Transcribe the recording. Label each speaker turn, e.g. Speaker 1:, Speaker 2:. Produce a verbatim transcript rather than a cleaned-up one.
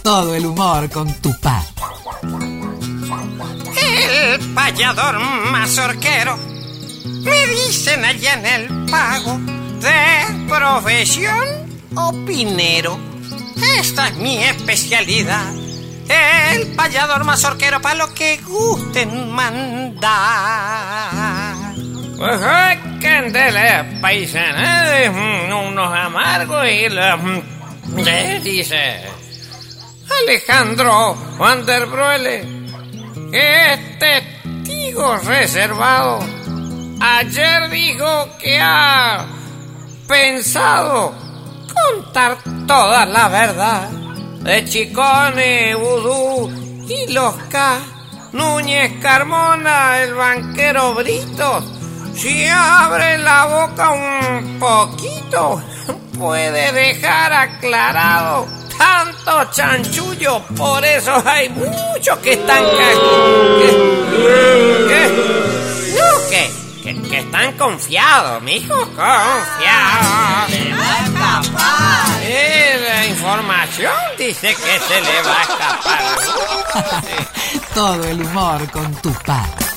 Speaker 1: Todo el humor con Tupá.
Speaker 2: El payador mazorquero, me dicen allá en el pago, de profesión opinero. Esta es mi especialidad. El payador mazorquero, para lo que gusten mandar.
Speaker 3: Pues hay que entender, paisanas, unos amargos y la... dice Alejandro Van der Broele, que es testigo reservado. Ayer dijo que ha pensado contar toda la verdad de Chicone, Vudú y los K. Núñez Carmona, el banquero Britos. Si abre la boca un poquito, puede dejar aclarado tanto chanchullo. Por eso hay muchos que están... Que, que, no, que, que, que están confiados, mijo. Confiados.
Speaker 4: ¡Se va a escapar!
Speaker 3: Eh, la información dice que se le va a escapar.
Speaker 1: Todo el humor con Tupá.